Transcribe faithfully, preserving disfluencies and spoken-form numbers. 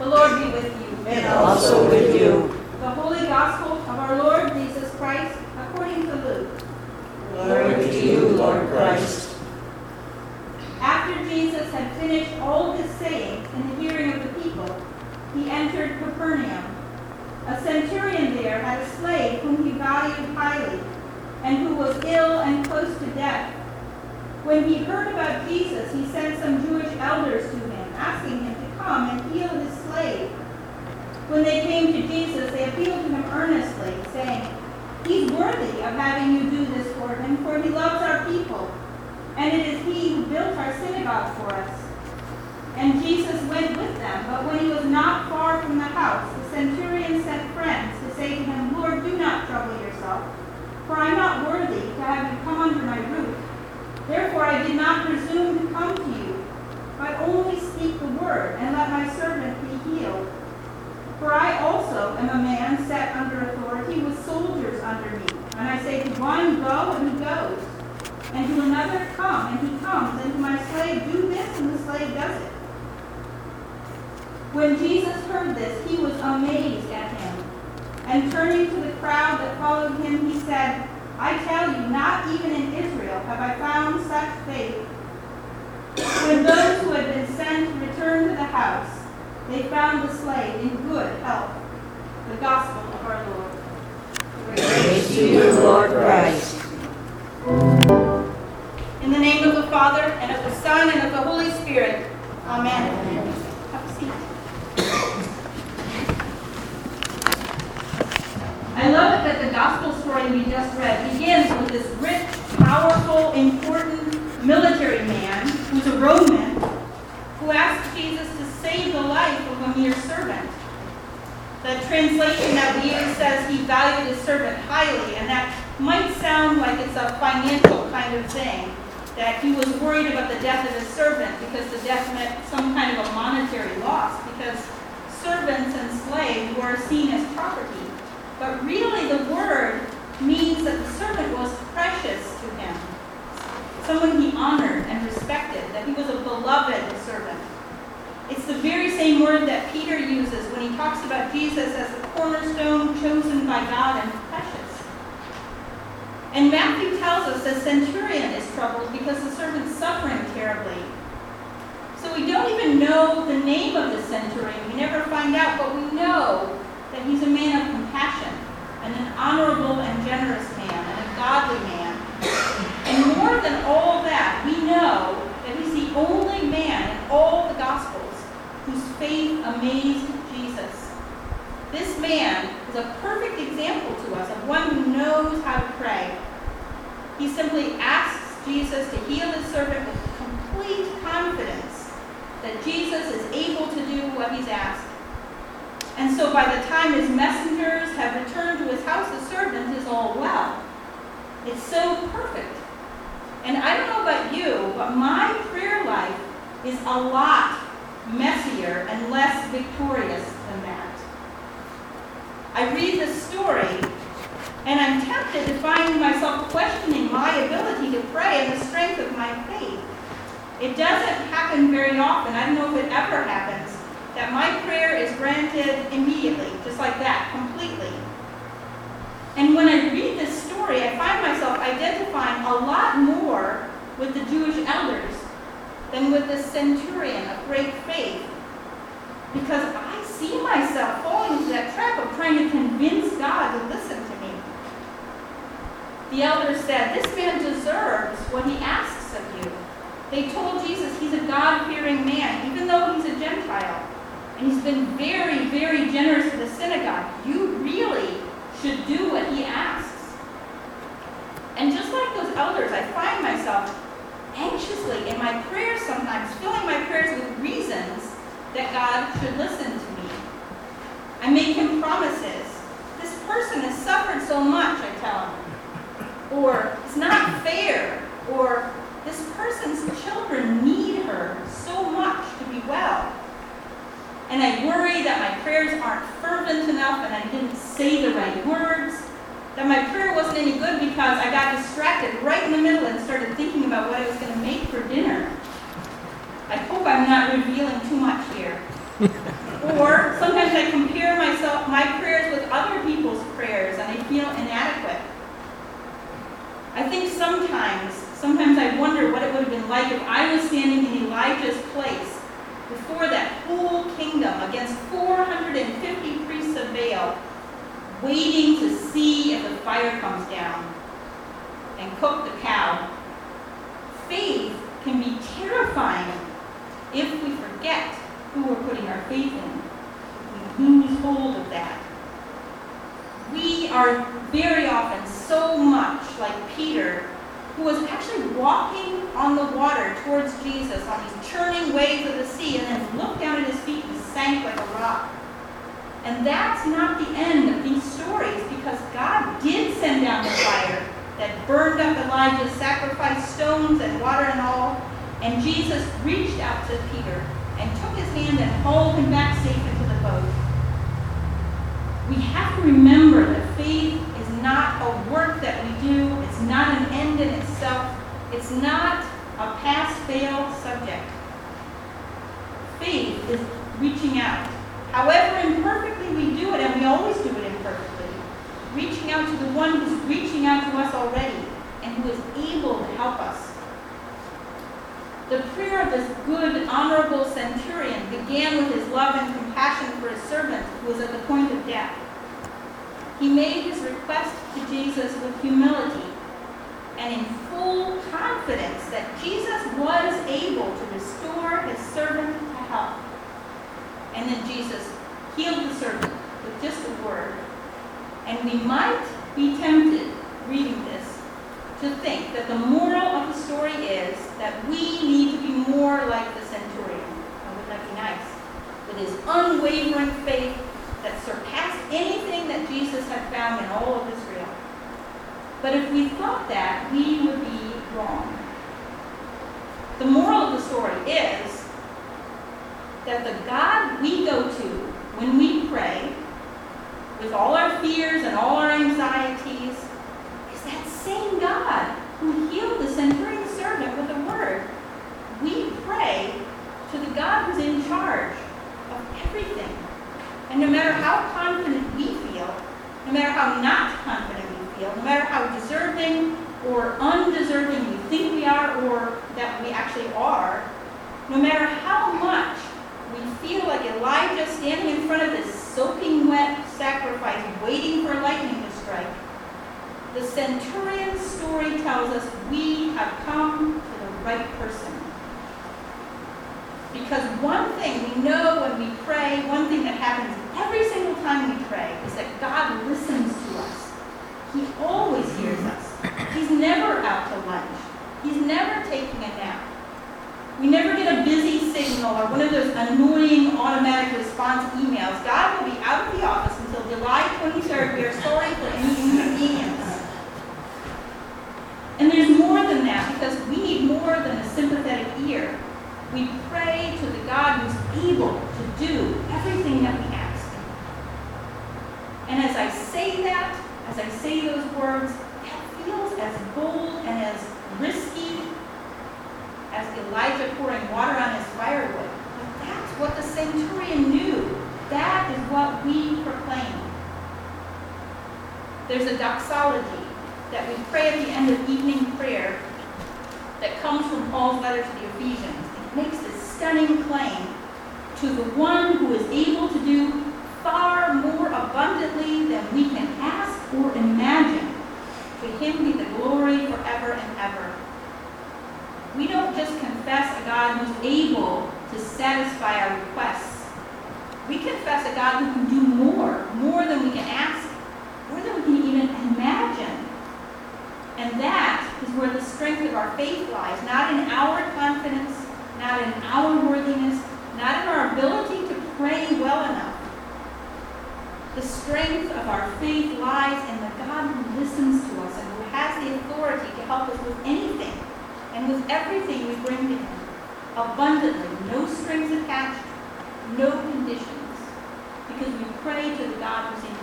The Lord be with you. And also with you. The Holy Gospel of our Lord Jesus Christ according to Luke. Glory to you, Lord Christ. After Jesus had finished all his sayings in the hearing of the people, he entered Capernaum. A centurion there had a slave whom he valued highly, and who was ill and close to death. When he heard about Jesus, he sent some Jewish elders to him, asking him to come and heal his slave. When they came to Jesus, they appealed to him earnestly, saying, "He's worthy of having you do this for him, for he loves our people, and it is he who built our synagogue for us." And Jesus went with them, but when he was not far from the house, the centurion sent friends to say to him, "Lord, do not trouble yourself, for I am not worthy to have you come under my roof. Therefore I did not presume to come to you, but only speak the word, and let my servant be healed. For I also am a man set under authority with soldiers under me. And I say to one, go, and he goes. And to another, come, and he comes. And to my slave, do this, and the slave does it." When Jesus heard this, he was amazed at him. And turning to the crowd that followed him, he said, "I tell you, not even in Israel have I found such faith." When those who had been sent returned to the house, they found the slave in good health. The Gospel of our Lord. Praise to you, Lord Christ. In the name of the Father, and of the Son, and of the Holy Spirit. Amen. Have a seat. I love it that the Gospel story we just read begins with this rich, powerful, important military man who's a Roman who asks Jesus to save the life of a mere servant. The translation that we use says he valued his servant highly, and that might sound like it's a financial kind of thing, that he was worried about the death of his servant because the death meant some kind of a monetary loss, because servants and slaves were seen as property. But really the word means that the servant was precious to him, someone he honored and respected, that he was a beloved servant. It's the very same word that Peter uses when he talks about Jesus as the cornerstone chosen by God and precious. And Matthew tells us the centurion is troubled because the servant's suffering terribly. So we don't even know the name of the centurion. We never find out, but we know that he's a man of compassion, and an honorable and generous man, and a godly man. And more than all that, we know that he's the only man in all the Gospels whose faith amazed Jesus. This man is a perfect example to us of one who knows how to pray. He simply asks Jesus to heal his servant with complete confidence that Jesus is able to do what he's asked. And so by the time his messengers have returned to his house, the servant is all well. It's so perfect. And I don't know about you, but my prayer life is a lot messier and less victorious than that. I read this story, and I'm tempted to find myself questioning my ability to pray and the strength of my faith. It doesn't happen very often. I don't know if it ever happens, that my prayer is granted immediately, just like that, completely. And when I read this story, I find myself identifying a lot more with the Jewish elders than with this centurion of great faith, because I see myself falling into that trap of trying to convince God to listen to me. The elders said, "This man deserves what he asks of you." They told Jesus he's a God-fearing man, even though he's a Gentile. And he's been very, very generous to the synagogue. You really should do what he asks. And just like those elders, I find myself anxiously in my prayers sometimes, filling my prayers with reasons that God should listen to me. I make him promises. This person has suffered so much, I tell him. Or, it's not fair. Or, this person's children need her so much to be well. And I worry that my prayers aren't fervent enough and I didn't say the right words. That my prayer wasn't any good because I got distracted right in the middle and started thinking about what I was going to make for dinner. I hope I'm not revealing too much here. Or sometimes I compare myself, my prayers with other people's prayers, and I feel inadequate. I think sometimes, sometimes I wonder what it would have been like if I was standing in Elijah's place before that whole kingdom against four hundred fifty priests of Baal, waiting to see if the fire comes down and cook the cow. Faith can be terrifying if we forget who we're putting our faith in. We lose hold of that. We are very often so much like Peter, who was actually walking on the water towards Jesus on these churning waves of the sea, and then looked down at his feet and sank like a rock. And that's not the end of these stories, because God did send down the fire that burned up Elijah's sacrifice, stones and water and all, and Jesus reached out to Peter and took his hand and hauled him back safe into the boat. We have to remember that faith is not a work that we do. It's not an end in itself. It's not a pass-fail subject. Faith is reaching out. However imperfectly we do it, and we always do it imperfectly, reaching out to the one who's reaching out to us already and who is able to help us. The prayer of this good, honorable centurion began with his love and compassion for his servant who was at the point of death. He made his request to Jesus with humility and in full confidence that Jesus was able to restore his servant to health. And then Jesus healed the servant with just a word. And we might be tempted, reading this, to think that the moral of the story is that we need to be more like the centurion. Oh, wouldn't that be nice? With his unwavering faith that surpassed anything that Jesus had found in all of Israel. But if we thought that, we would be wrong. The moral of the story is that the God we go to when we pray, with all our fears and all our anxieties, is that same God who healed the centurion's servant with a word. We pray to the God who's in charge of everything. And no matter how confident we feel, no matter how not confident we feel, no matter how deserving or undeserving we think we are or that we actually are, no matter how much we feel like Elijah standing in front of this soaking wet sacrifice waiting for lightning to strike, the centurion's story tells us we have come to the right person. Because one thing we know when we pray, one thing that happens every single time we pray, is that God listens to us. He always hears us. He's never out to lunch. He's never taking a nap. We never get a busy signal or one of those annoying automatic response emails. God will be out of the office until July twenty-third. We are sorry for any inconvenience. And there's more than that, because we need more than a sympathetic ear. We pray to the God who's able to do everything that we ask. And as I say that, as I say those words, that feels as bold and as risky as Elijah pouring water on his firewood. But that's what the centurion knew. That is what we proclaim. There's a doxology that we pray at the end of evening prayer that comes from Paul's letter to the Ephesians. It makes this stunning claim to the one who is able to do far more abundantly than we can ask or imagine. To him be the glory forever and ever. We don't just confess a God who's able to satisfy our requests. We confess a God who can do more, more than we can ask, more than we can even imagine. And that is where the strength of our faith lies, not in our confidence, not in our worthiness, not in our ability to pray well enough. The strength of our faith lies in the God who listens to us and who has the authority to help us with anything and with everything we bring to him, abundantly, no strings attached, no conditions, because we pray to the God who's in